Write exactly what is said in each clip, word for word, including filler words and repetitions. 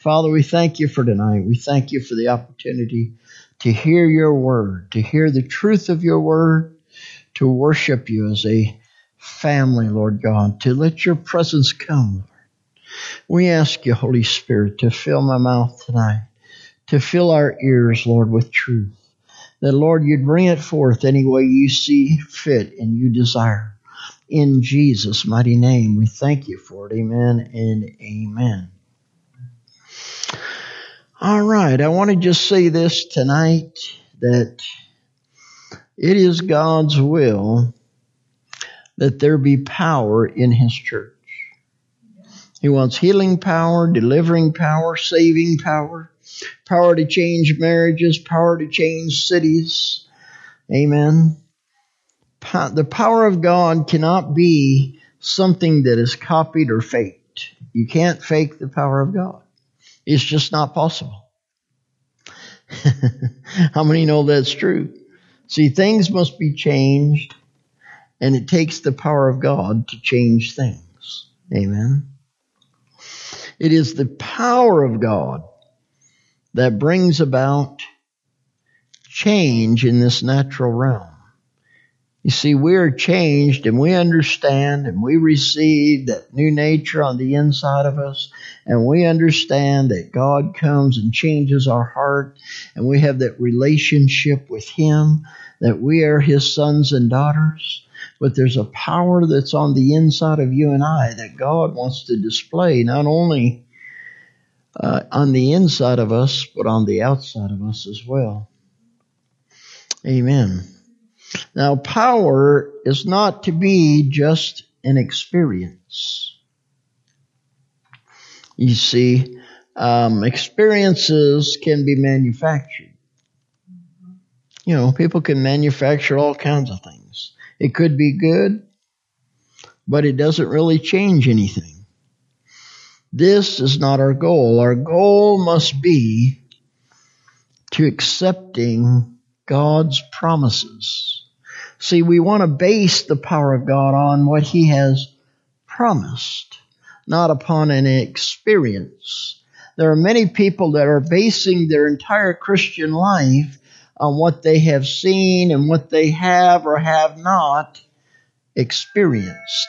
Father, we thank you for tonight. We thank you for the opportunity to hear your word, to hear the truth of your word, to worship you as a family, Lord God, to let your presence come, Lord. We ask you, Holy Spirit, to fill my mouth tonight, to fill our ears, Lord, with truth. That, Lord, you'd bring it forth any way you see fit and you desire. In Jesus' mighty name, we thank you for it. Amen and amen. All right, I want to just say this tonight, that it is God's will that there be power in His church. He wants healing power, delivering power, saving power, power to change marriages, power to change cities. Amen. The power of God cannot be something that is copied or faked. You can't fake the power of God. It's just not possible. How many know that's true? See, things must be changed, and it takes the power of God to change things. Amen. It is the power of God that brings about change in this natural realm. You see, we are changed and we understand and we receive that new nature on the inside of us. And we understand that God comes and changes our heart. And we have that relationship with Him, that we are His sons and daughters. But there's a power that's on the inside of you and I that God wants to display, not only uh, on the inside of us, but on the outside of us as well. Amen. Now, power is not to be just an experience. You see, um, experiences can be manufactured. You know, people can manufacture all kinds of things. It could be good, but it doesn't really change anything. This is not our goal. Our goal must be to accepting God's promises. See, we want to base the power of God on what He has promised, not upon an experience. There are many people that are basing their entire Christian life on what they have seen and what they have or have not experienced.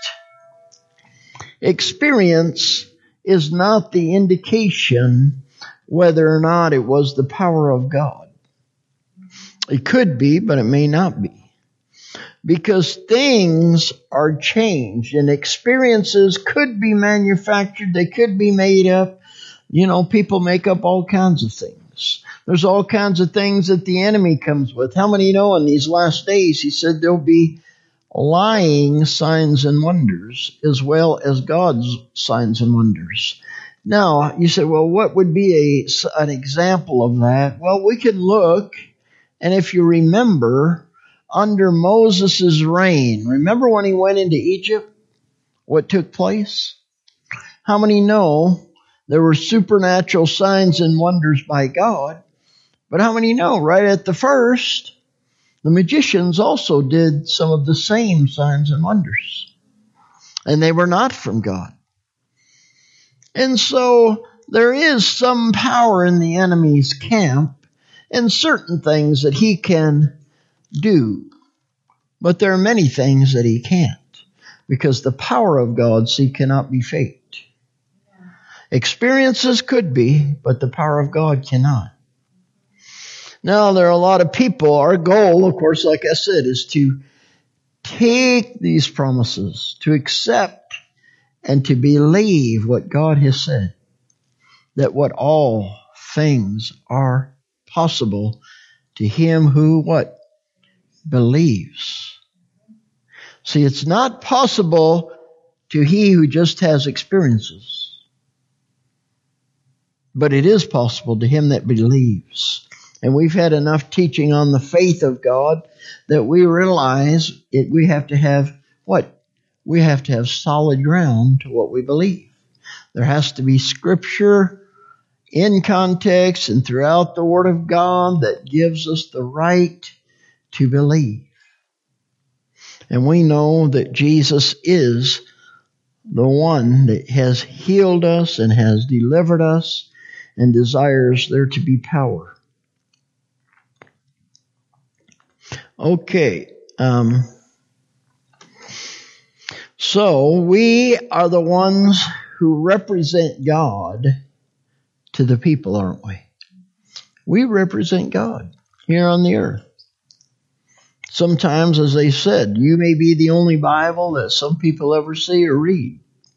Experience is not the indication whether or not it was the power of God. It could be, but it may not be. Because things are changed and experiences could be manufactured. They could be made up. You know, people make up all kinds of things. There's all kinds of things that the enemy comes with. How many know in these last days, he said there'll be lying signs and wonders as well as God's signs and wonders. Now, you say, well, what would be a, an example of that? Well, we can look, and if you remember, under Moses' reign, remember when he went into Egypt? What took place? How many know there were supernatural signs and wonders by God? But how many know right at the first, the magicians also did some of the same signs and wonders. And they were not from God. And so there is some power in the enemy's camp and certain things that he can do. But there are many things that he can't. Because the power of God, see, cannot be faked. Experiences could be, but the power of God cannot. Now, there are a lot of people. Our goal, of course, like I said, is to take these promises, to accept and to believe what God has said. That what all things are possible to him who, what? Believes. See, it's not possible to he who just has experiences. But it is possible to him that believes. And we've had enough teaching on the faith of God that we realize it, we have to have what? We have to have solid ground to what we believe. There has to be scripture in context and throughout the Word of God that gives us the right to believe. And we know that Jesus is the one that has healed us and has delivered us and desires there to be power. Okay. Um, so we are the ones who represent God to the people, aren't we? We represent God here on the earth. Sometimes, as they said, you may be the only Bible that some people ever see or read.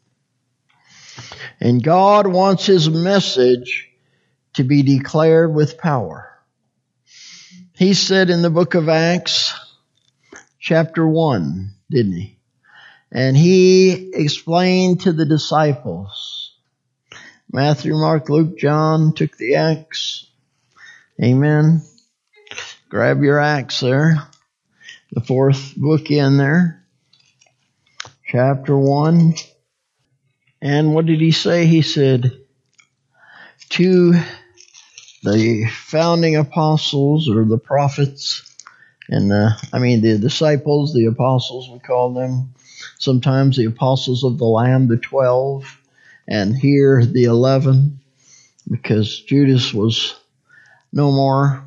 And God wants His message to be declared with power. He said in the book of Acts, chapter one, didn't He? And He explained to the disciples. Matthew, Mark, Luke, John took the Acts. Amen. Grab your Acts there. The fourth book in there. Chapter one. And what did He say? He said, to the founding apostles or the prophets, and uh, I mean the disciples, the apostles we call them, sometimes the apostles of the Lamb, the twelve, and here the eleven, because Judas was no more.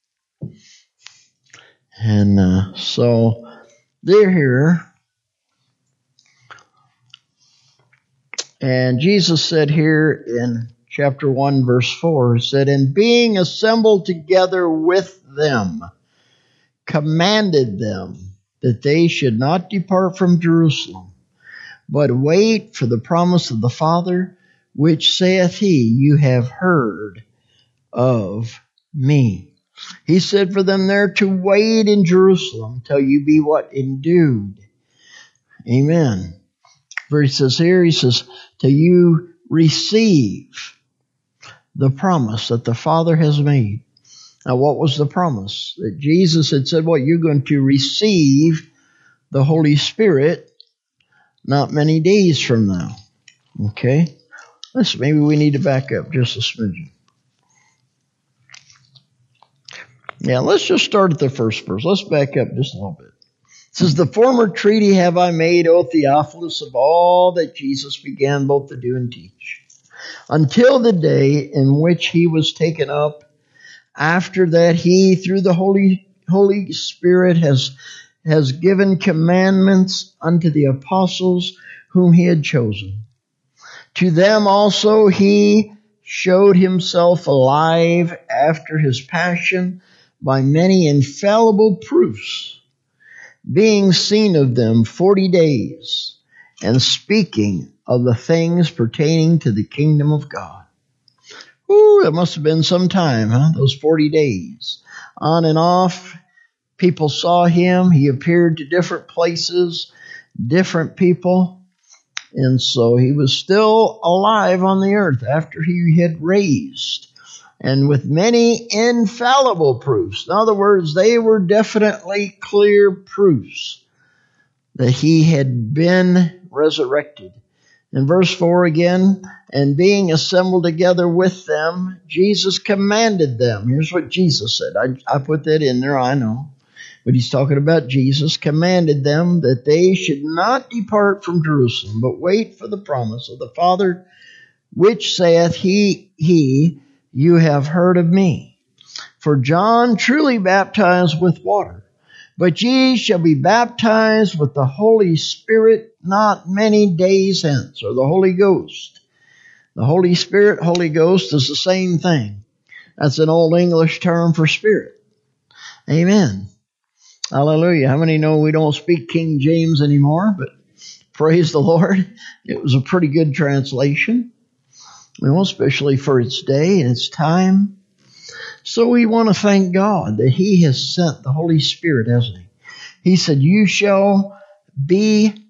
And uh, so they're here. And Jesus said here in chapter one, verse four, He said, and being assembled together with them, commanded them that they should not depart from Jerusalem, but wait for the promise of the Father, which saith He, you have heard of me. He said for them there to wait in Jerusalem till you be what? Endued. Amen. For He says here, He says, till you receive the promise that the Father has made. Now, what was the promise? That Jesus had said, well, you're going to receive the Holy Spirit not many days from now. Okay? Let's, maybe we need to back up just a smidgen. Yeah, let's just start at the first verse. Let's back up just a little bit. It says, the former treaty have I made, O Theophilus, of all that Jesus began both to do and teach, until the day in which He was taken up. After that, He, through the Holy Holy Spirit, has, has given commandments unto the apostles whom He had chosen. To them also He showed Himself alive after His passion by many infallible proofs, being seen of them forty days, and speaking of the things pertaining to the kingdom of God. Ooh, it must have been some time, huh? Those forty days. On and off, people saw Him. He appeared to different places, different people. And so He was still alive on the earth after He had raised. And with many infallible proofs. In other words, they were definitely clear proofs that He had been resurrected. In verse four again, and being assembled together with them, Jesus commanded them. Here's what Jesus said. I, I put that in there, I know. But He's talking about Jesus. Commanded them that they should not depart from Jerusalem, but wait for the promise of the Father, which saith he, he, you have heard of me. For John truly baptized with water, but ye shall be baptized with the Holy Spirit not many days hence, or the Holy Ghost. The Holy Spirit, Holy Ghost is the same thing. That's an old English term for spirit. Amen. Hallelujah. How many know we don't speak King James anymore, but praise the Lord. It was a pretty good translation. Well, especially for its day and its time. So we want to thank God that He has sent the Holy Spirit, hasn't He? He said, you shall be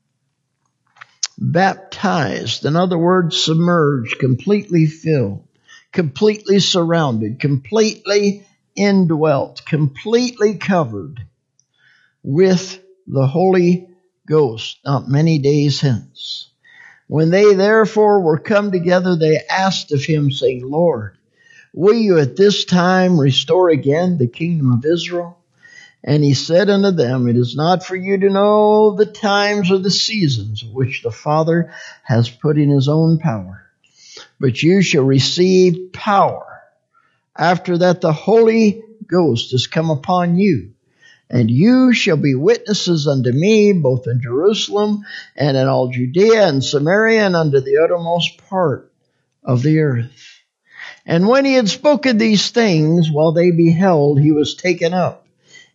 baptized. In other words, submerged, completely filled, completely surrounded, completely indwelt, completely covered with the Holy Ghost not many days hence. When they therefore were come together, they asked of Him, saying, Lord, will you at this time restore again the kingdom of Israel? And He said unto them, it is not for you to know the times or the seasons which the Father has put in His own power, but you shall receive power. After that the Holy Ghost has come upon you, and you shall be witnesses unto me, both in Jerusalem and in all Judea and Samaria and unto the uttermost part of the earth. And when he had spoken these things, while they beheld, he was taken up,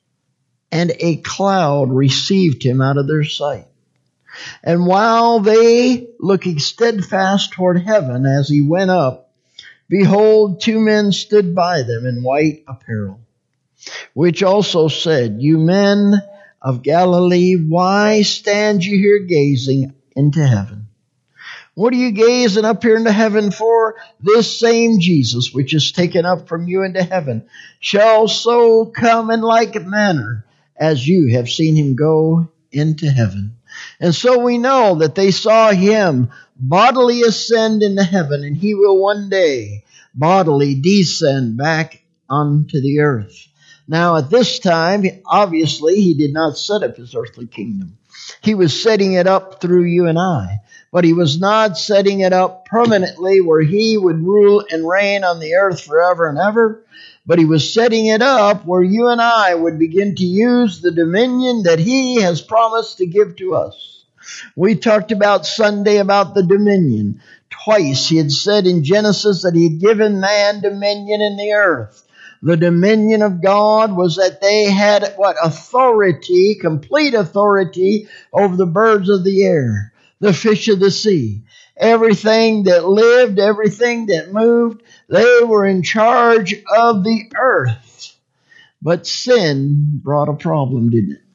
and a cloud received him out of their sight. And while they, looking steadfast toward heaven as he went up, behold, two men stood by them in white apparel, which also said, You men of Galilee, why stand you here gazing into heaven? What are you gazing up here into heaven for? This same Jesus, which is taken up from you into heaven, shall so come in like manner as you have seen him go into heaven. And so we know that they saw him bodily ascend into heaven, and he will one day bodily descend back onto the earth. Now at this time, obviously, he did not set up his earthly kingdom. He was setting it up through you and I. But he was not setting it up permanently where he would rule and reign on the earth forever and ever. But he was setting it up where you and I would begin to use the dominion that he has promised to give to us. We talked about Sunday about the dominion. Twice he had said in Genesis that he had given man dominion in the earth. The dominion of God was that they had what? Authority, complete authority over the birds of the air, the fish of the sea. Everything that lived, everything that moved, they were in charge of the earth. But sin brought a problem, didn't it?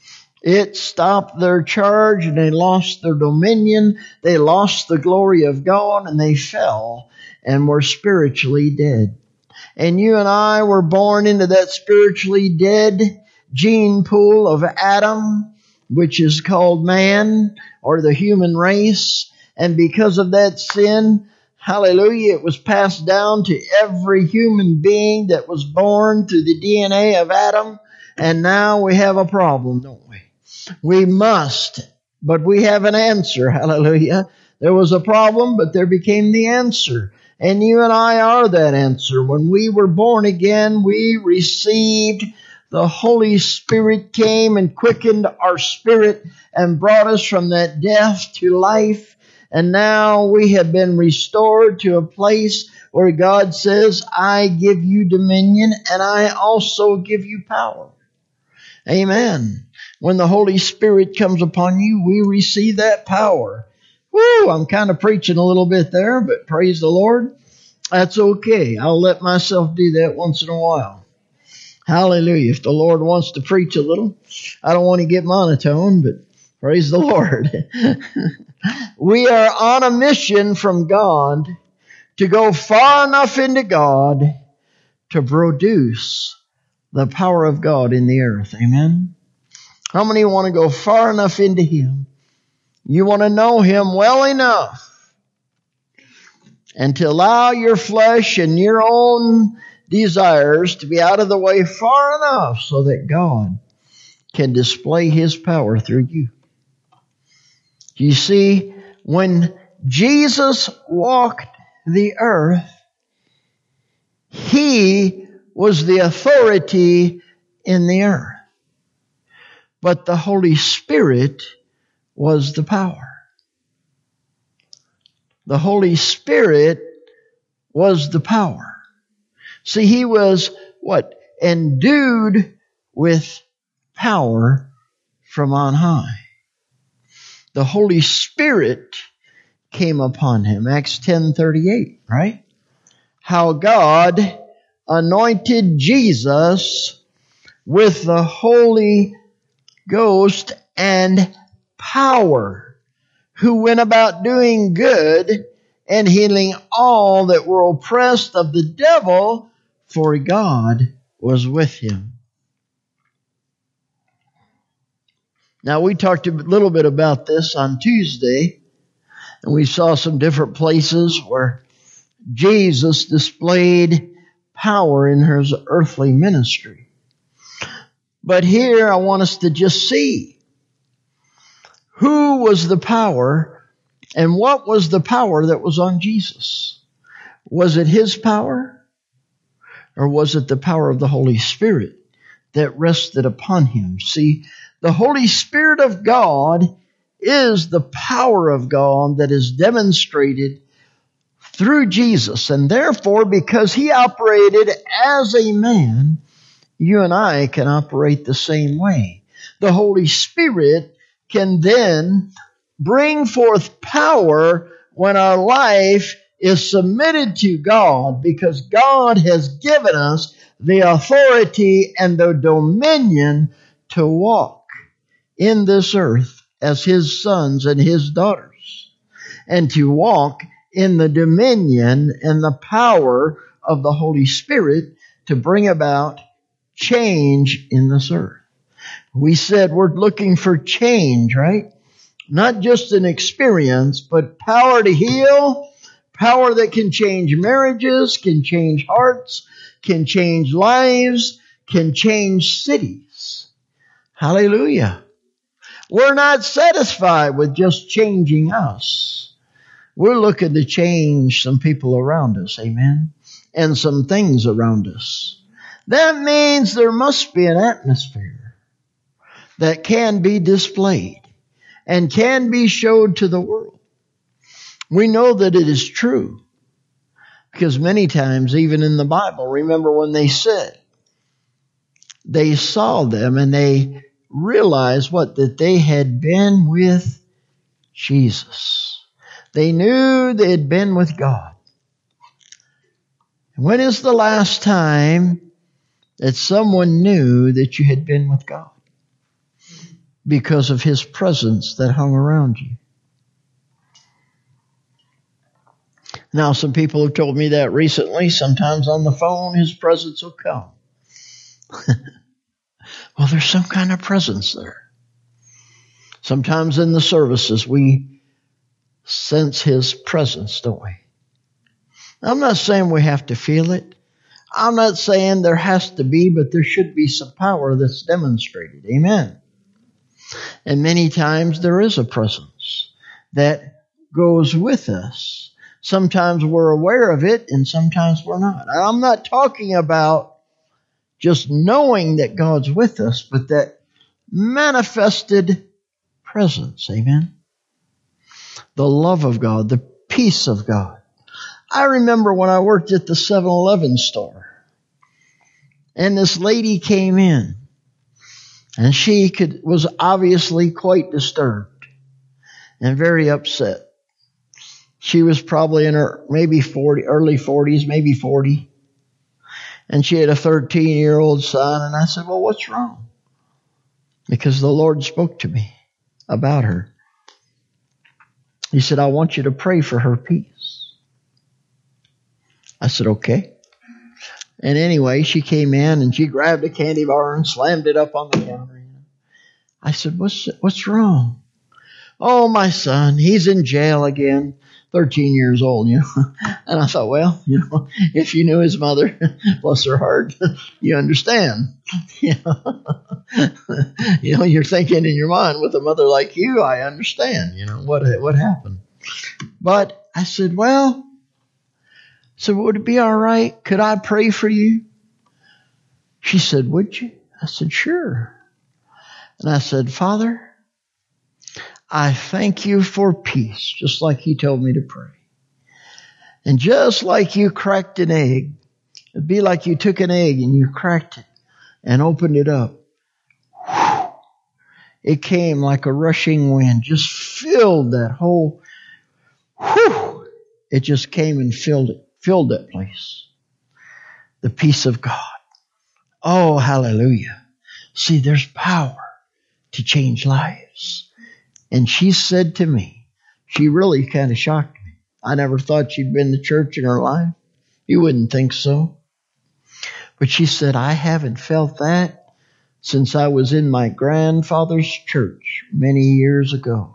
It stopped their charge and they lost their dominion. They lost the glory of God and they fell and were spiritually dead. And you and I were born into that spiritually dead gene pool of Adam, which is called man or the human race. And because of that sin, hallelujah, it was passed down to every human being that was born through the D N A of Adam. And now we have a problem, don't we? We must, but we have an answer, hallelujah. There was a problem, but there became the answer. And you and I are that answer. When we were born again, we received the Holy Spirit came and quickened our spirit and brought us from that death to life. And now we have been restored to a place where God says, I give you dominion and I also give you power. Amen. When the Holy Spirit comes upon you, we receive that power. Woo, I'm kind of preaching a little bit there, but praise the Lord. That's okay. I'll let myself do that once in a while. Hallelujah. If the Lord wants to preach a little, I don't want to get monotone, but praise the Lord. We are on a mission from God to go far enough into God to produce the power of God in the earth. Amen. How many want to go far enough into Him? You want to know Him well enough and to allow your flesh and your own desires to be out of the way far enough so that God can display His power through you. You see, when Jesus walked the earth, He was the authority in the earth. But the Holy Spirit was the power. The Holy Spirit was the power. See, He was what? Endued with power from on high. The Holy Spirit came upon Him. Acts ten thirty-eight, right? How God anointed Jesus with the Holy Ghost and power, who went about doing good and healing all that were oppressed of the devil, for God was with Him. Now, we talked a little bit about this on Tuesday, and we saw some different places where Jesus displayed power in His earthly ministry. But here I want us to just see who was the power and what was the power that was on Jesus. Was it his power? Or was it the power of the Holy Spirit that rested upon him? See, the Holy Spirit of God is the power of God that is demonstrated through Jesus. And therefore, because he operated as a man, you and I can operate the same way. The Holy Spirit can then bring forth power when our life is submitted to God, because God has given us the authority and the dominion to walk in this earth as his sons and his daughters, and to walk in the dominion and the power of the Holy Spirit to bring about change in this earth. We said we're looking for change, right? Not just an experience, but power to heal, power that can change marriages, can change hearts, can change lives, can change cities. Hallelujah. We're not satisfied with just changing us. We're looking to change some people around us, amen, and some things around us. That means there must be an atmosphere that can be displayed and can be showed to the world. We know that it is true because many times, even in the Bible, remember when they said, they saw them and they realized what? That they had been with Jesus. They knew they had been with God. When is the last time that someone knew that you had been with God? Because of his presence that hung around you. Now, some people have told me that recently. Sometimes on the phone, his presence will come. Well, there's some kind of presence there. Sometimes in the services, we sense his presence, don't we? I'm not saying we have to feel it. I'm not saying there has to be, but there should be some power that's demonstrated. Amen. And many times there is a presence that goes with us. Sometimes we're aware of it and sometimes we're not. I'm not talking about just knowing that God's with us, but that manifested presence. Amen. The love of God, the peace of God. I remember when I worked at the seven eleven store and this lady came in and she could was obviously quite disturbed and very upset. She was probably in her maybe forty, early forties, maybe forty. And she had a thirteen-year-old son. And I said, well, what's wrong? Because the Lord spoke to me about her. He said, I want you to pray for her peace. I said, okay. And anyway, she came in and she grabbed a candy bar and slammed it up on the counter. I said, what's, what's wrong? Oh, my son, he's in jail again. thirteen years old, you know. And I thought, well, you know, if you knew his mother, bless her heart, you understand. You know, you know, you're thinking in your mind, with a mother like you, I understand, you know, what what happened. But I said, well, so would it be all right? Could I pray for you? She said, would you? I said, sure. And I said, Father, I thank you for peace, just like he told me to pray. And just like you cracked an egg, it'd be like you took an egg and you cracked it and opened it up. It came like a rushing wind, just filled that whole, whew, it just came and filled it, filled that place. The peace of God. Oh, hallelujah. See, there's power to change lives. And she said to me, she really kind of shocked me. I never thought she'd been to church in her life. You wouldn't think so. But she said, I haven't felt that since I was in my grandfather's church many years ago.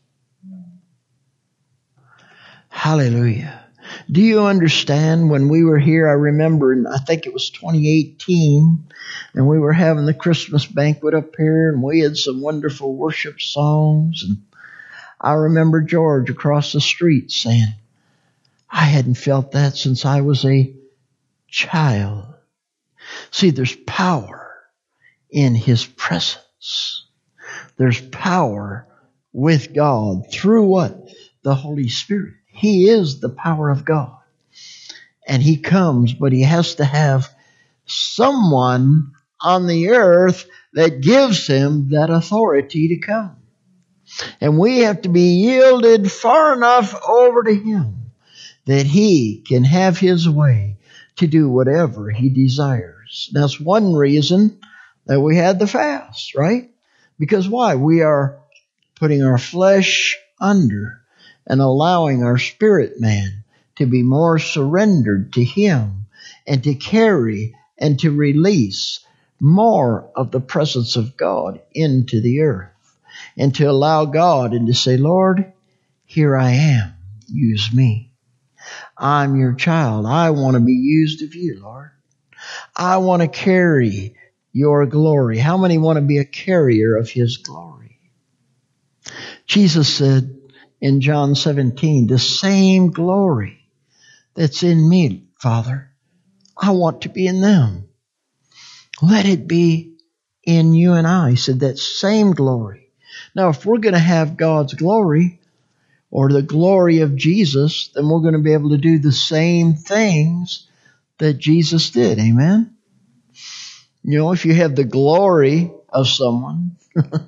Hallelujah. Do you understand when we were here? I remember, in, I think it was twenty eighteen, and we were having the Christmas banquet up here, and we had some wonderful worship songs. And I remember George across the street saying, I hadn't felt that since I was a child. See, there's power in His presence. There's power with God through what? The Holy Spirit. He is the power of God. And He comes, but He has to have someone on the earth that gives Him that authority to come. And we have to be yielded far enough over to Him that He can have His way to do whatever He desires. That's one reason that we had the fast, right? Because why? We are putting our flesh under and allowing our spirit man to be more surrendered to Him and to carry and to release more of the presence of God into the earth. And to allow God and to say, Lord, here I am. Use me. I'm your child. I want to be used of you, Lord. I want to carry your glory. How many want to be a carrier of His glory? Jesus said in John seventeen, the same glory that's in me, Father, I want to be in them. Let it be in you and I. He said that same glory. Now, if we're going to have God's glory or the glory of Jesus, then we're going to be able to do the same things that Jesus did. Amen? You know, if you have the glory of someone,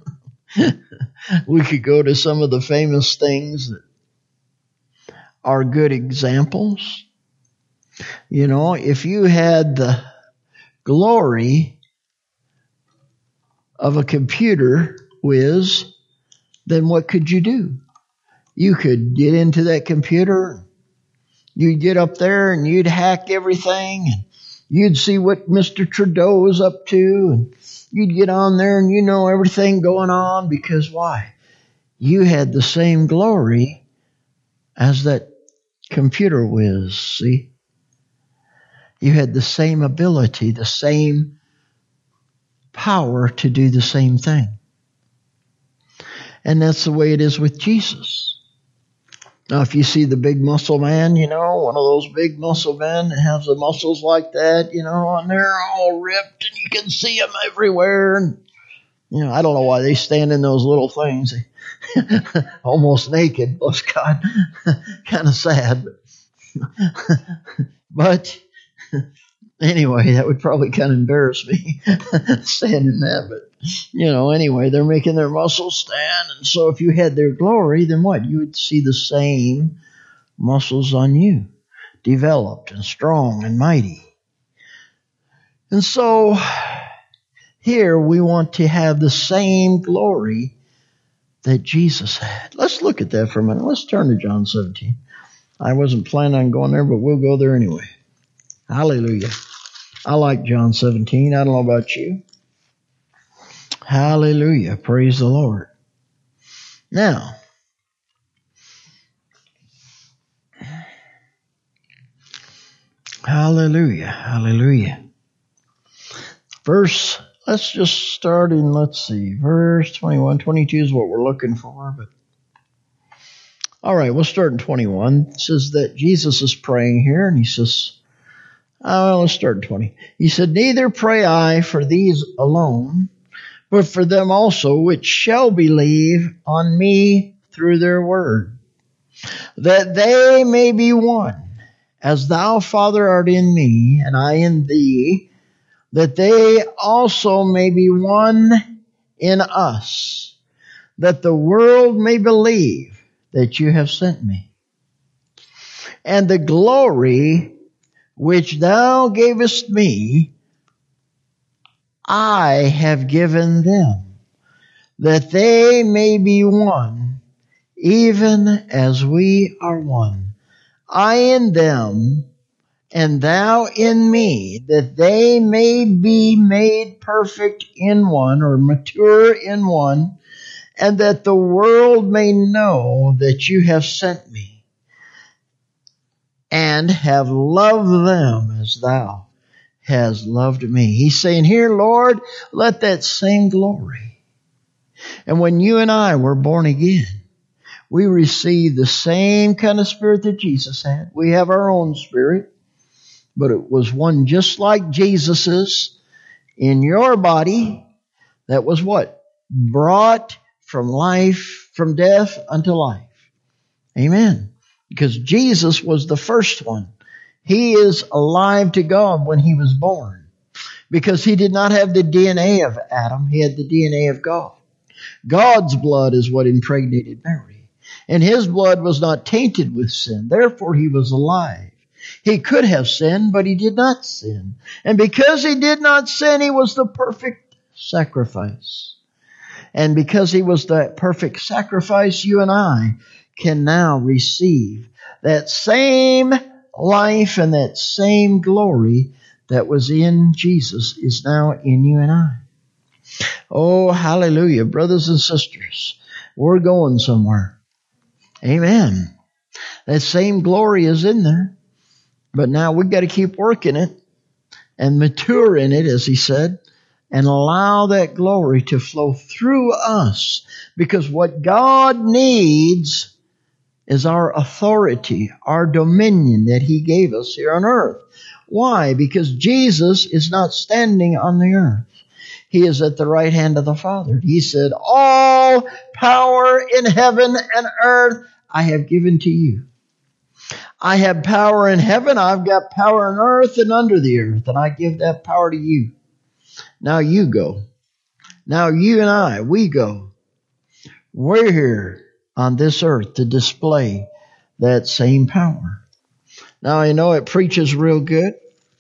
we could go to some of the famous things that are good examples. You know, if you had the glory of a computer whiz, then what could you do? You could get into that computer, you'd get up there and you'd hack everything, and you'd see what Mister Trudeau is up to, and you'd get on there and you know everything going on, because why? You had the same glory as that computer whiz, see? You had the same ability, the same power to do the same thing. And that's the way it is with Jesus. Now, if you see the big muscle man, you know, one of those big muscle men that has the muscles like that, you know, and they're all ripped and you can see them everywhere. And, you know, I don't know why they stand in those little things. Almost naked, bless God. Kind of sad. But anyway, that would probably kind of embarrass me, standing that. But, you know, anyway, they're making their muscles stand. And so if you had their glory, then what? You would see the same muscles on you, developed and strong and mighty. And so here we want to have the same glory that Jesus had. Let's look at that for a minute. Let's turn to John seventeen. I wasn't planning on going there, but we'll go there anyway. Hallelujah. I like John seventeen. I don't know about you. Hallelujah. Praise the Lord. Now, hallelujah. Hallelujah. Verse, let's just start in, let's see, verse twenty-one. twenty-two is what we're looking for. But all right, we'll start in twenty-one. It says that Jesus is praying here, and he says, oh, let's start in twenty. He said, neither pray I for these alone, but for them also which shall believe on me through their word, that they may be one, as thou, Father, art in me, and I in thee, that they also may be one in us, that the world may believe that you have sent me. And the glory which thou gavest me, I have given them, that they may be one, even as we are one. I in them, and thou in me, that they may be made perfect in one, or mature in one, and that the world may know that you have sent me, and have loved them as thou hast loved me. He's saying here, Lord, let that same glory. And when you and I were born again, We receive the same kind of spirit that Jesus had. We have our own spirit, but it was one just like Jesus's in your body that was what? Brought from life, from death unto life. Amen. Because Jesus was the first one. He is alive to God when he was born. Because he did not have the D N A of Adam. He had the D N A of God. God's blood is what impregnated Mary. And his blood was not tainted with sin. Therefore, he was alive. He could have sinned, but he did not sin. And because he did not sin, he was the perfect sacrifice. And because he was the perfect sacrifice, you and I can now receive that same life and that same glory that was in Jesus is now in you and I. Oh, hallelujah. Brothers and sisters, we're going somewhere. Amen. That same glory is in there. But now we've got to keep working it and mature in it, as he said, and allow that glory to flow through us. Because what God needs is our authority, our dominion that he gave us here on earth. Why? Because Jesus is not standing on the earth. He is at the right hand of the Father. He said, all power in heaven and earth I have given to you. I have power in heaven, I've got power on earth and under the earth, and I give that power to you. Now you go. Now you and I, we go. We're here on this earth to display that same power. Now I know it preaches real good.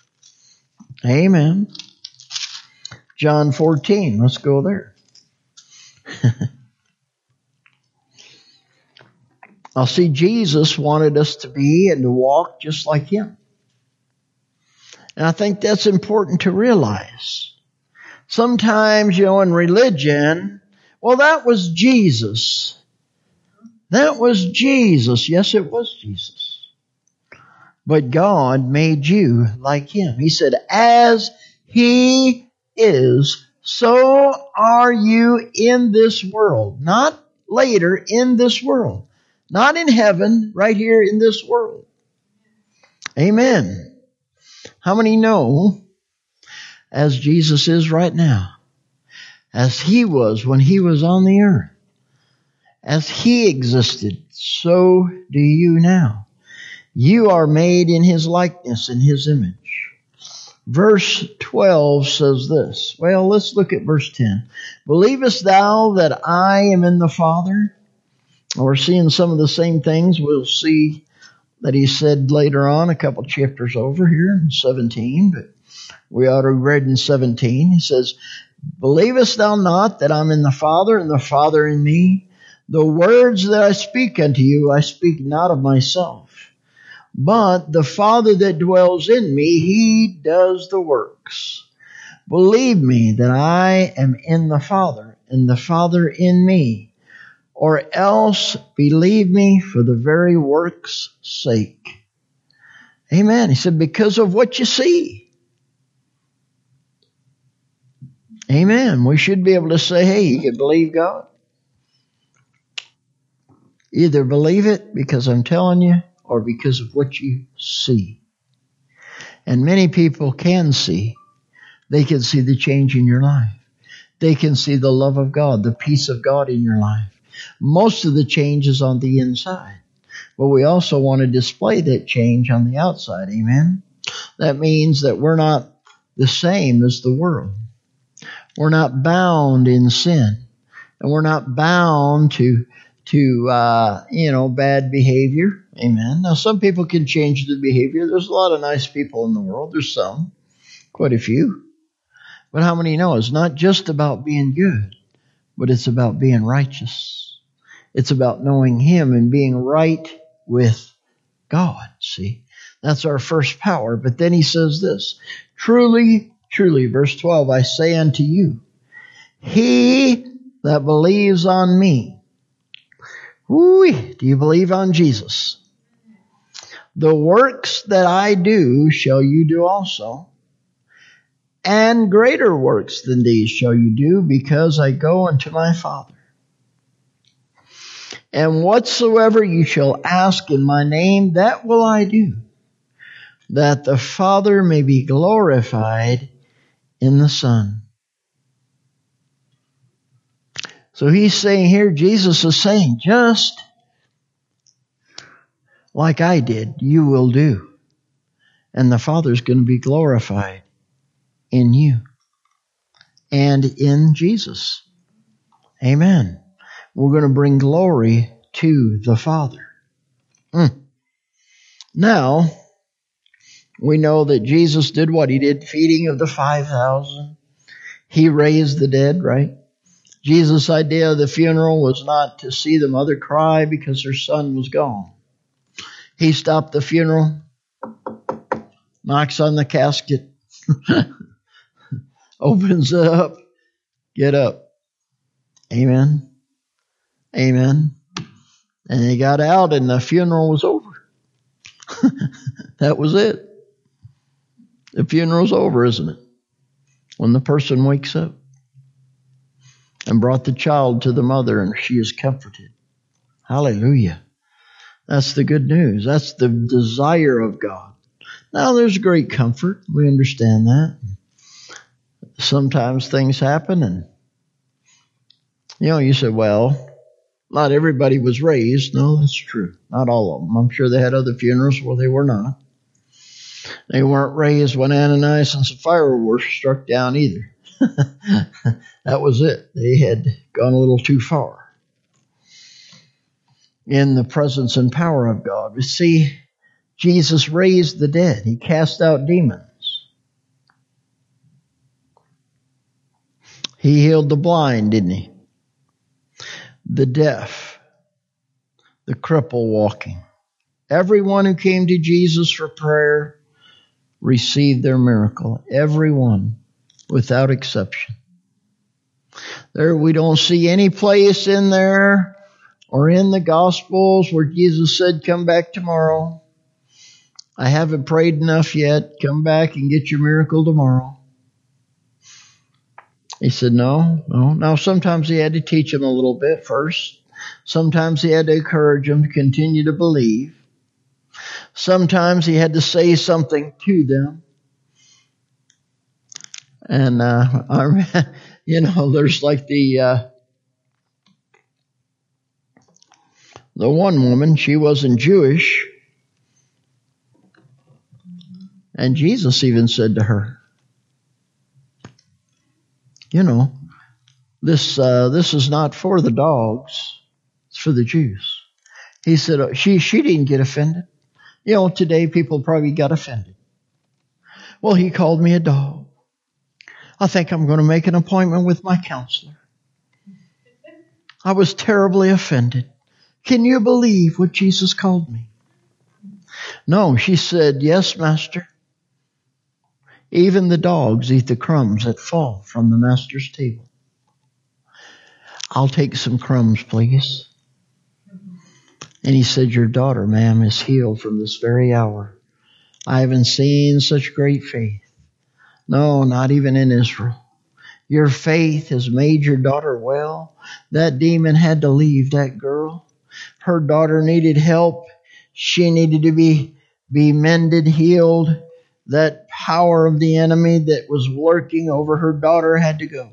Amen. John fourteen, let's go there. I'll see Jesus wanted us to be and to walk just like him. And I think that's important to realize. Sometimes, you know, in religion, well, that was Jesus. That was Jesus. Yes, it was Jesus. But God made you like him. He said, as he is, so are you in this world. Not later, in this world. Not in heaven, right here in this world. Amen. How many know, as Jesus is right now, as he was when he was on the earth, as he existed, so do you now. You are made in his likeness, in his image. Verse twelve says this. Well, let's look at verse ten. Believest thou that I am in the Father? We're seeing some of the same things we'll see that he said later on, a couple chapters over here in seventeen, but we ought to read in seventeen. He says, believest thou not that I'm in the Father, and the Father in me? The words that I speak unto you, I speak not of myself, but the Father that dwells in me, he does the works. Believe me that I am in the Father, and the Father in me. Or else believe me for the very work's sake. Amen. He said, because of what you see. Amen. We should be able to say, hey, you can believe God. Either believe it because I'm telling you, or because of what you see. And many people can see. They can see the change in your life. They can see the love of God, the peace of God in your life. Most of the change is on the inside. But we also want to display that change on the outside. Amen? That means that we're not the same as the world. We're not bound in sin. And we're not bound to, to uh, you know, bad behavior. Amen? Now, some people can change their behavior. There's a lot of nice people in the world. There's some. Quite a few. But how many know it's not just about being good, but it's about being righteous. It's about knowing him and being right with God. See, that's our first power. But then he says this, truly, truly, verse twelve, I say unto you, he that believes on me. Whoo, do you believe on Jesus? The works that I do shall you do also. And greater works than these shall you do, because I go unto my Father. And whatsoever you shall ask in my name, that will I do, that the Father may be glorified in the Son. So he's saying here, Jesus is saying, just like I did, you will do. And the Father's going to be glorified in you and in Jesus. Amen. We're going to bring glory to the Father. Mm. Now, we know that Jesus did what he did, feeding of the five thousand. He raised the dead, right? Jesus' idea of the funeral was not to see the mother cry because her son was gone. He stopped the funeral, knocks on the casket, opens it up, get up. Amen. Amen. And he got out and the funeral was over. That was it. The funeral's over, isn't it? When the person wakes up and brought the child to the mother and she is comforted. Hallelujah. That's the good news. That's the desire of God. Now there's great comfort. We understand that. Sometimes things happen and, you know, you say, well, not everybody was raised. No, that's true. Not all of them. I'm sure they had other funerals where they were not. They weren't raised when Ananias and Sapphira were struck down either. That was it. They had gone a little too far in the presence and power of God. We see Jesus raised the dead. He cast out demons. He healed the blind, didn't he? The deaf, the cripple walking. Everyone who came to Jesus for prayer received their miracle. Everyone, without exception. There, we don't see any place in there or in the Gospels where Jesus said, come back tomorrow. I haven't prayed enough yet. Come back and get your miracle tomorrow. He said, no, no. Now, sometimes he had to teach them a little bit first. Sometimes he had to encourage them to continue to believe. Sometimes he had to say something to them. And, uh, I, you know, there's like the, uh, the one woman, she wasn't Jewish. And Jesus even said to her, you know, this, uh, this is not for the dogs. It's for the Jews. He said, uh, she, she didn't get offended. You know, today people probably got offended. Well, he called me a dog. I think I'm going to make an appointment with my counselor. I was terribly offended. Can you believe what Jesus called me? No, she said, yes, Master. Even the dogs eat the crumbs that fall from the Master's table. I'll take some crumbs, please. And he said, your daughter, ma'am, is healed from this very hour. I haven't seen such great faith. No, not even in Israel. Your faith has made your daughter well. That demon had to leave that girl. Her daughter needed help. She needed to be, be mended, healed. That power of the enemy that was lurking over her daughter had to go.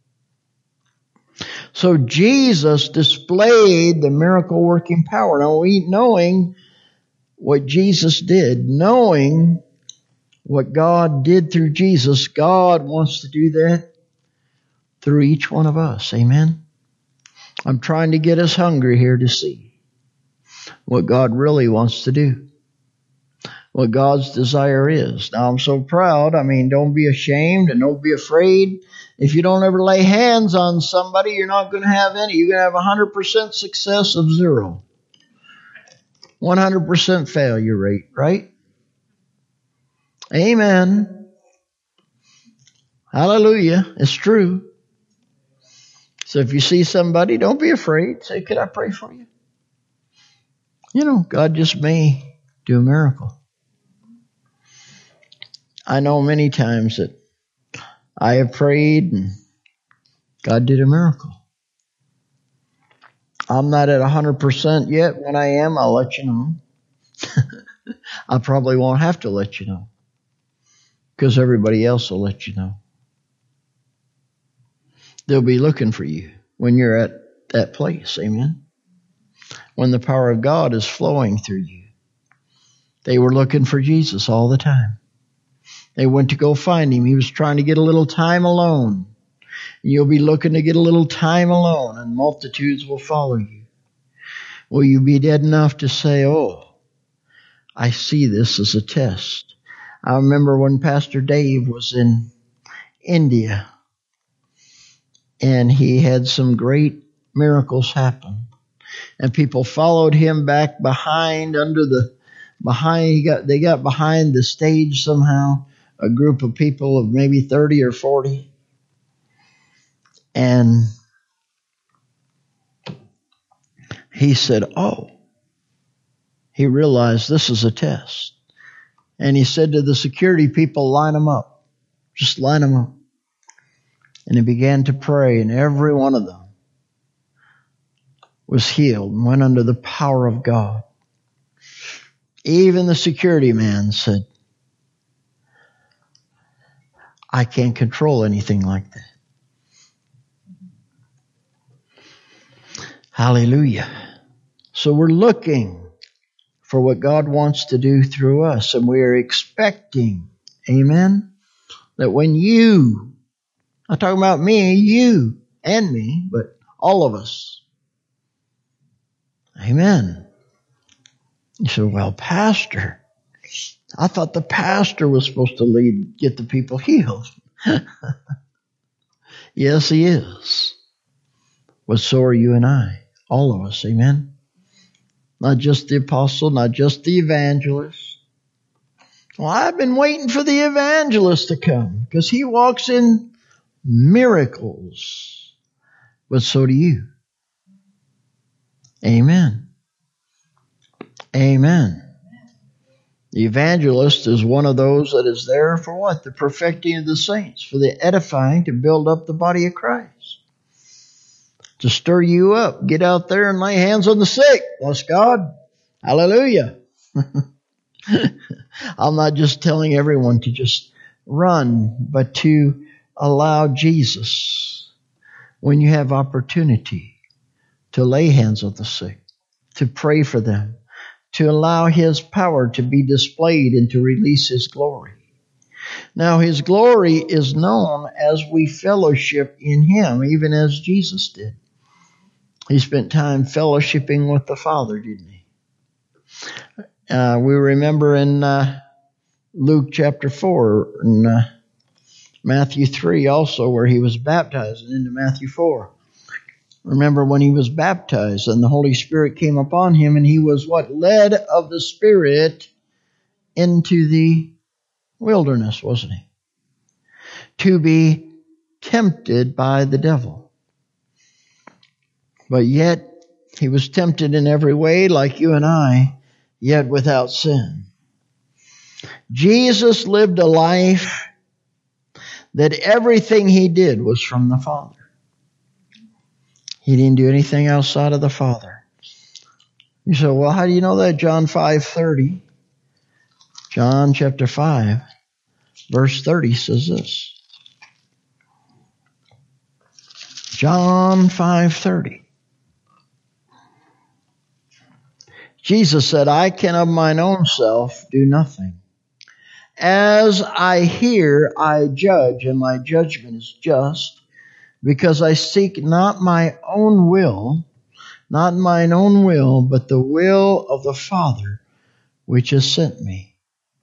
So Jesus displayed the miracle working power. Now, we knowing what Jesus did, knowing what God did through Jesus, God wants to do that through each one of us. Amen. I'm trying to get us hungry here to see what God really wants to do, what God's desire is. Now, I'm so proud. I mean, don't be ashamed and don't be afraid. If you don't ever lay hands on somebody, you're not going to have any. You're going to have one hundred percent success of zero. one hundred percent failure rate, right? Amen. Hallelujah. It's true. So if you see somebody, don't be afraid. Say, could I pray for you? You know, God just may do a miracle. I know many times that I have prayed and God did a miracle. I'm not at one hundred percent yet. When I am, I'll let you know. I probably won't have to let you know, because everybody else will let you know. They'll be looking for you when you're at that place. Amen. When the power of God is flowing through you. They were looking for Jesus all the time. They went to go find him. He was trying to get a little time alone. You'll be looking to get a little time alone, and multitudes will follow you. Will you be dead enough to say, oh, I see this as a test? I remember when Pastor Dave was in India, and he had some great miracles happen. And people followed him back behind under the, behind, he got, they got behind the stage somehow, a group of people of maybe thirty or forty. And he said, oh, he realized this is a test. And he said to the security people, line them up. Just line them up. And he began to pray, and every one of them was healed and went under the power of God. Even the security man said, I can't control anything like that. Hallelujah. So we're looking for what God wants to do through us, and we are expecting, amen, that when you, I'm talking about me, you and me, but all of us, amen. You say, well, pastor, I thought the pastor was supposed to lead, get the people healed. Yes, he is. But so are you and I. All of us, amen? Not just the apostle, not just the evangelist. Well, I've been waiting for the evangelist to come, because he walks in miracles. But so do you. Amen. Amen. The evangelist is one of those that is there for what? The perfecting of the saints, for the edifying, to build up the body of Christ. To stir you up. Get out there and lay hands on the sick. Bless God. Hallelujah. I'm not just telling everyone to just run, but to allow Jesus, when you have opportunity, to lay hands on the sick, to pray for them, to allow his power to be displayed and to release his glory. Now, his glory is known as we fellowship in him, even as Jesus did. He spent time fellowshipping with the Father, didn't he? Uh, we remember in uh, Luke chapter four, and uh, Matthew three also, where he was baptized, and into Matthew four. Remember when he was baptized and the Holy Spirit came upon him, and he was what? Led of the Spirit into the wilderness, wasn't he? To be tempted by the devil. But yet, he was tempted in every way, like you and I, yet without sin. Jesus lived a life that everything he did was from the Father. He didn't do anything outside of the Father. You say, well, how do you know that? John five thirty. John chapter five, verse thirty says this. John five thirty. Jesus said, I can of mine own self do nothing. As I hear, I judge, and my judgment is just, because I seek not my own will, not mine own will, but the will of the Father which has sent me.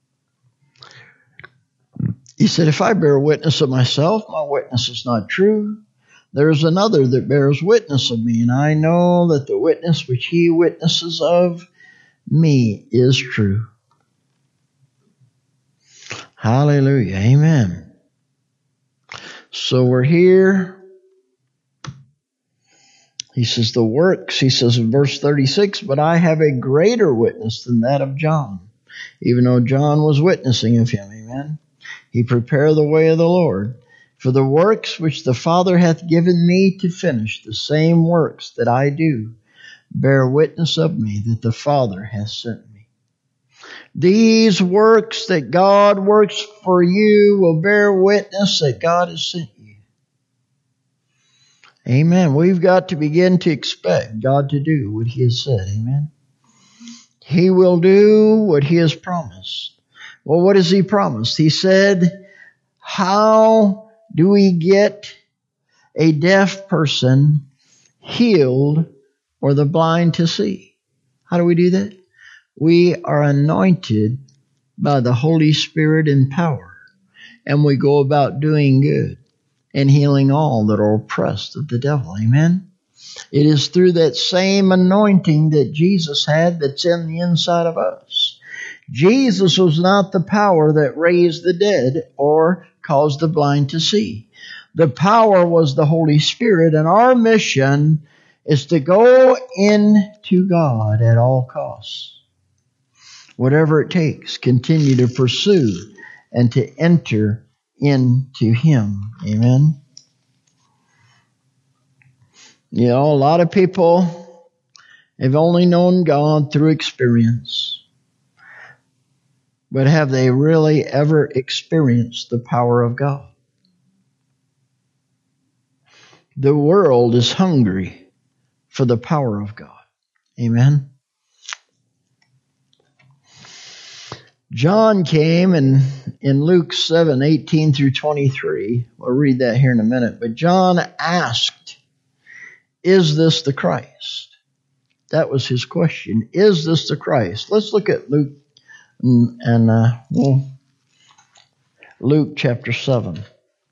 He said, if I bear witness of myself, my witness is not true. There is another that bears witness of me, and I know that the witness which he witnesses of me is true. Hallelujah. Amen. So we're here. He says the works, he says in verse thirty-six, but I have a greater witness than that of John. Even though John was witnessing of him. Amen. He prepared the way of the Lord. For the works which the Father hath given me to finish, the same works that I do, bear witness of me that the Father has sent me. These works that God works for you will bear witness that God has sent you. Amen. We've got to begin to expect God to do what He has said. Amen. He will do what He has promised. Well, what has He promised? He said, how do we get a deaf person healed or the blind to see? How do we do that? We are anointed by the Holy Spirit in power, and we go about doing good and healing all that are oppressed of the devil. Amen? It is through that same anointing that Jesus had that's in the inside of us. Jesus was not the power that raised the dead or caused the blind to see. The power was the Holy Spirit, and our mission is to go into God at all costs. Whatever it takes, continue to pursue and to enter into Him. Amen. You know, a lot of people have only known God through experience. But have they really ever experienced the power of God? The world is hungry for the power of God. Amen. John came and in Luke seven, eighteen through twenty-three, we'll read that here in a minute, but John asked, is this the Christ? That was his question. Is this the Christ? Let's look at Luke and, and uh, well, Luke chapter seven.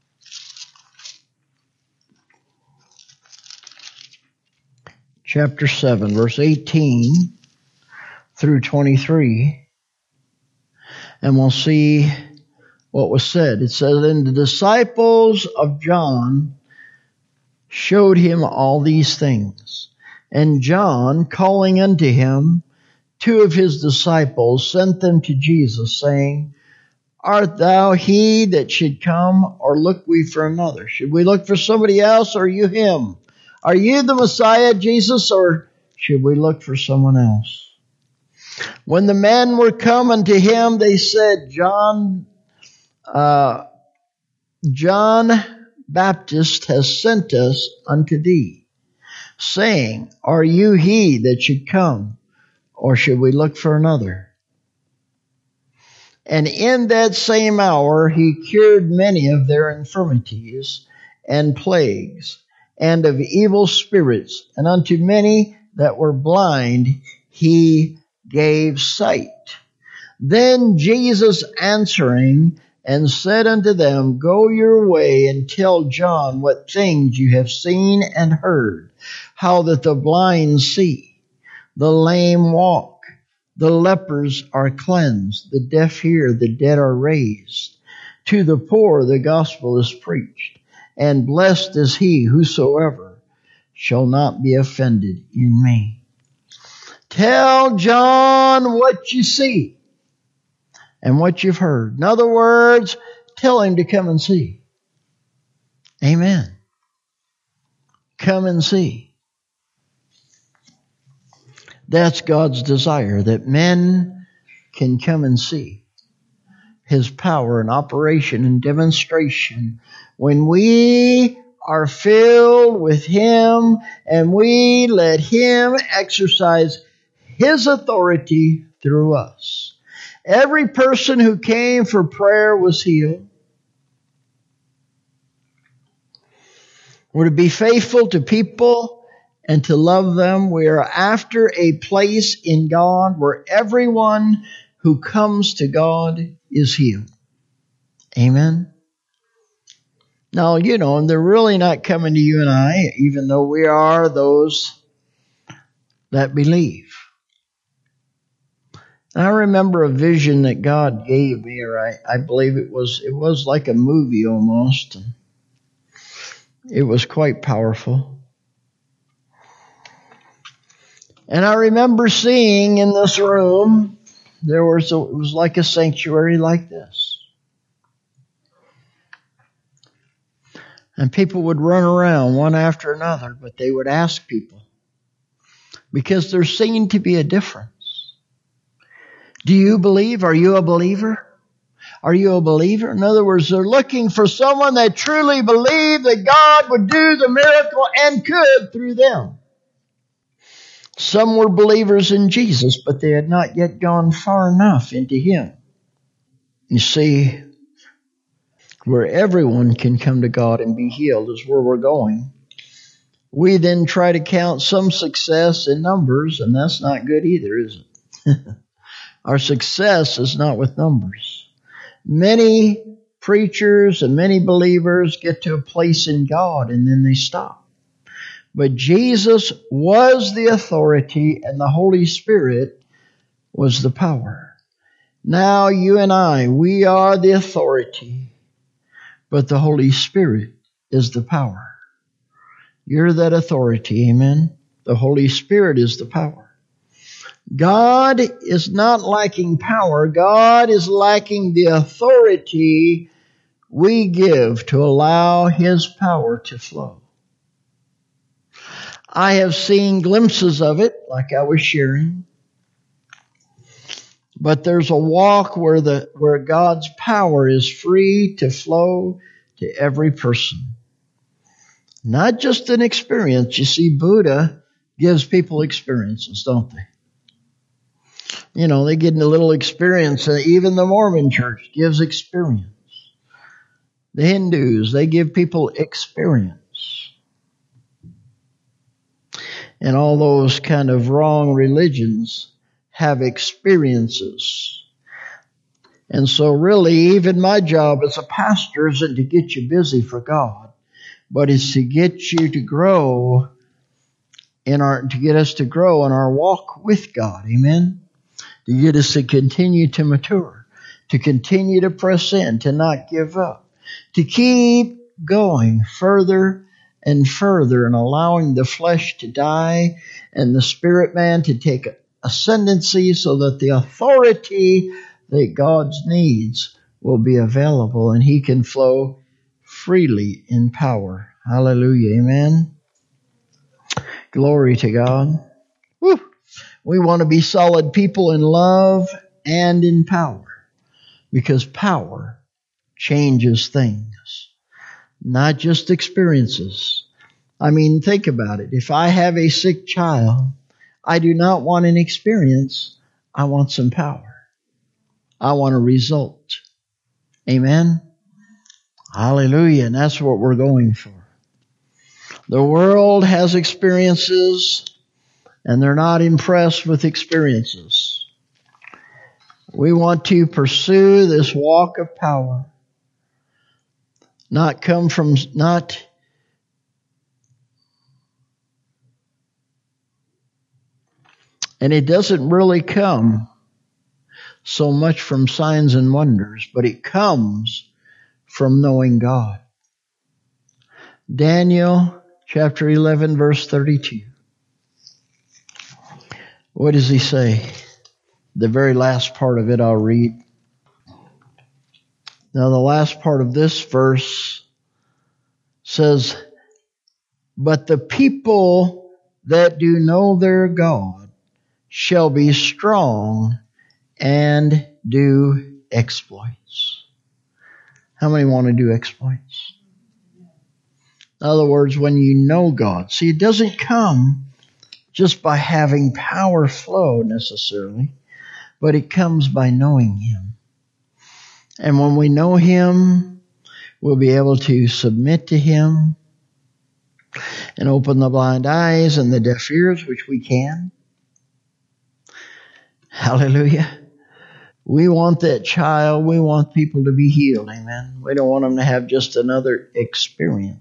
Chapter seven, verse eighteen through twenty-three. And we'll see what was said. It says, and the disciples of John showed him all these things. And John, calling unto him two of his disciples, sent them to Jesus, saying, art thou he that should come, or look we for another? Should we look for somebody else, or are you him? Are you the Messiah, Jesus, or should we look for someone else? When the men were come unto him, they said, John, uh, John Baptist has sent us unto thee, saying, are you he that should come, or should we look for another? And in that same hour he cured many of their infirmities and plagues, and of evil spirits, and unto many that were blind he gave sight. Then Jesus answering and said unto them, go your way and tell John what things you have seen and heard, how that the blind see, the lame walk, the lepers are cleansed, the deaf hear, the dead are raised. To the poor the gospel is preached, and blessed is he whosoever shall not be offended in me. Tell John what you see and what you've heard. In other words, tell him to come and see. Amen. Come and see. That's God's desire, that men can come and see His power and operation and demonstration when we are filled with Him and we let Him exercise His authority through us. Every person who came for prayer was healed. We're to be faithful to people and to love them. We are after a place in God where everyone who comes to God is healed. Amen. Now, you know, they're really not coming to you and I, even though we are those that believe. I remember a vision that God gave me, or I, I believe it was it was like a movie almost. And it was quite powerful. And I remember seeing in this room, there was a, it was like a sanctuary like this. And people would run around one after another, but they would ask people, because there's seen to be a difference. Do you believe? Are you a believer? Are you a believer? In other words, they're looking for someone that truly believed that God would do the miracle and could through them. Some were believers in Jesus, but they had not yet gone far enough into Him. You see, where everyone can come to God and be healed is where we're going. We then try to count some success in numbers, and that's not good either, is it? Our success is not with numbers. Many preachers and many believers get to a place in God and then they stop. But Jesus was the authority and the Holy Spirit was the power. Now you and I, we are the authority, but the Holy Spirit is the power. You're that authority, amen? The Holy Spirit is the power. God is not lacking power. God is lacking the authority we give to allow His power to flow. I have seen glimpses of it, like I was sharing. But there's a walk where the where God's power is free to flow to every person. Not just an experience. You see, Buddha gives people experiences, don't they? You know, they get a little experience. Even the Mormon church gives experience. The Hindus, they give people experience. And all those kind of wrong religions have experiences. And so really, even my job as a pastor isn't to get you busy for God, but it's to get you to grow in our, to get us to grow in our walk with God. Amen? To get us to continue to mature, to continue to press in, to not give up, to keep going further and further and allowing the flesh to die and the spirit man to take ascendancy so that the authority that God needs will be available and He can flow freely in power. Hallelujah. Amen. Glory to God. Woo. We want to be solid people in love and in power, because power changes things, not just experiences. I mean, think about it. If I have a sick child, I do not want an experience. I want some power. I want a result. Amen? Hallelujah. And that's what we're going for. The world has experiences, and they're not impressed with experiences. We want to pursue this walk of power. Not come from, not, and it doesn't really come so much from signs and wonders, but it comes from knowing God. Daniel chapter eleven, verse thirty-two. What does he say? The very last part of it I'll read. Now the last part of this verse says, "But the people that do know their God shall be strong and do exploits." How many want to do exploits? In other words, when you know God. See, it doesn't come just by having power flow necessarily, but it comes by knowing Him. And when we know Him, we'll be able to submit to Him and open the blind eyes and the deaf ears, which we can. Hallelujah. We want that child. We want people to be healed. Amen. We don't want them to have just another experience.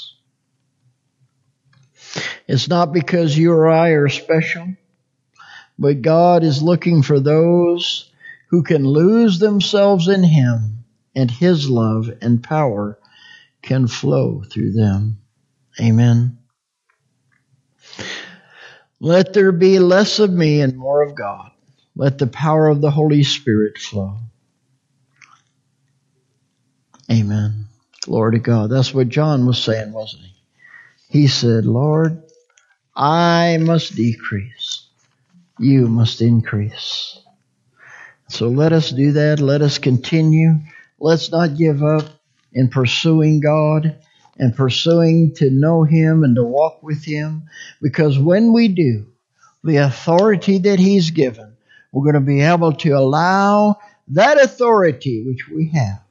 It's not because you or I are special, but God is looking for those who can lose themselves in Him, and His love and power can flow through them. Amen. Let there be less of me and more of God. Let the power of the Holy Spirit flow. Amen. Glory to God. That's what John was saying, wasn't he? He said, "Lord, I must decrease. You must increase. So let us do that. Let us continue. Let's not give up in pursuing God and pursuing to know Him and to walk with Him. Because when we do, the authority that He's given, we're going to be able to allow that authority which we have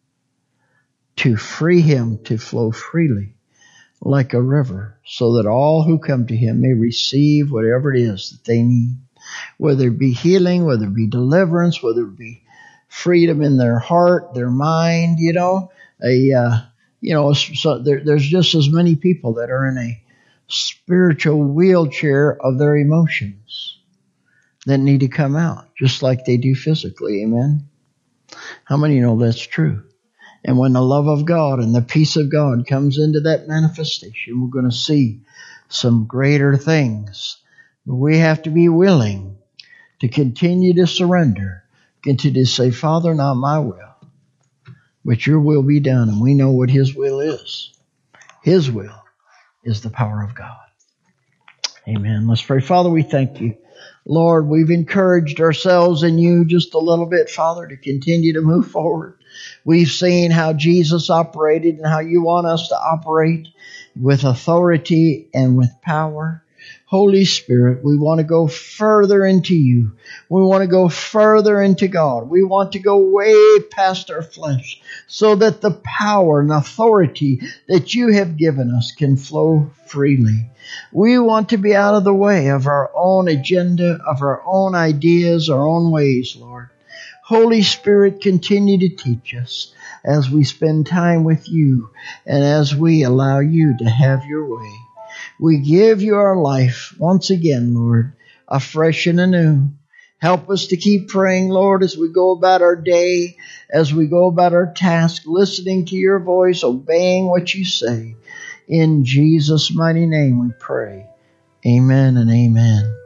to free Him to flow freely like a river, so that all who come to Him may receive whatever it is that they need, whether it be healing, whether it be deliverance, whether it be freedom in their heart, their mind, you know. A, uh, you know, so there, there's just as many people that are in a spiritual wheelchair of their emotions that need to come out, just like they do physically. Amen? How many know that's true? And when the love of God and the peace of God comes into that manifestation, we're going to see some greater things. But we have to be willing to continue to surrender, continue to say, Father, not my will, but your will be done. And we know what His will is. His will is the power of God. Amen. Let's pray. Father, we thank you. Lord, we've encouraged ourselves in you just a little bit, Father, to continue to move forward. We've seen how Jesus operated and how you want us to operate with authority and with power. Holy Spirit, we want to go further into you. We want to go further into God. We want to go way past our flesh so that the power and authority that you have given us can flow freely. We want to be out of the way of our own agenda, of our own ideas, our own ways, Lord. Holy Spirit, continue to teach us as we spend time with you and as we allow you to have your way. We give you our life once again, Lord, afresh and anew. Help us to keep praying, Lord, as we go about our day, as we go about our task, listening to your voice, obeying what you say. In Jesus' mighty name we pray. Amen and amen.